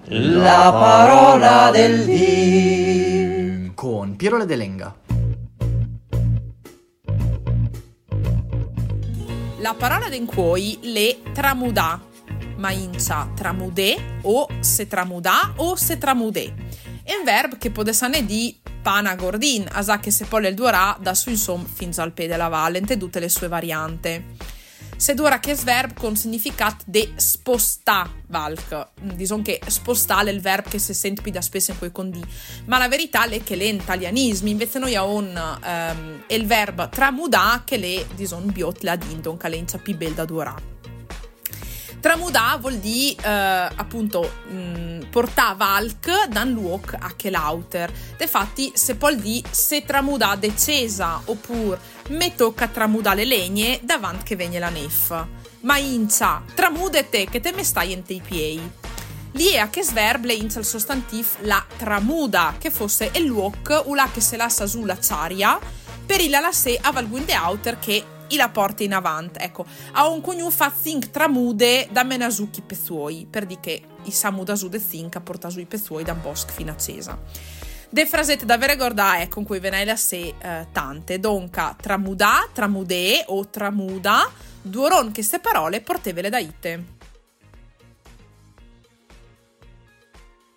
La parola del dì con Piero Ledelenga. La parola d'encuoi le tramudà, maincia tramudè o se tramudà o se tramudè. È un verbo che può essere di pana gordin, asa che se poi il duerà da su insomma fins al pe della valle, in tutte le sue varianti. Se dura che verbo con significato de spostà valc, diciamo che spostare è il verbo che si sente più da spesso in quei condi, ma la verità è che le italianismi invece noi abbiamo il verbo tramudà che le diciamo biot la dindon che le più bel da durare. Tramudà vuol dire appunto portare valc da un luogo a che l'auter. Infatti se può dire se tramudà decesa oppure me tocca tramudà le legne davanti che viene la nef. Ma incia, tramudete che te me stai in te i piedi. Lì è a che sverb le incia il sostantivo la tramuda, che fosse il luogo u là che se lascia su la ciaria per il la se a valgun de auter che la porta in avanti. Ecco, a un cognu fa think tramude da menasuki pezuoi, per di che i samuda su de think a porta su i pezuoi da bosco fino a cesa. De frasette da vere gordà con cui venai la se tante, donca tramudà, tramudè o tramuda, duoron che ste parole portevele da ite.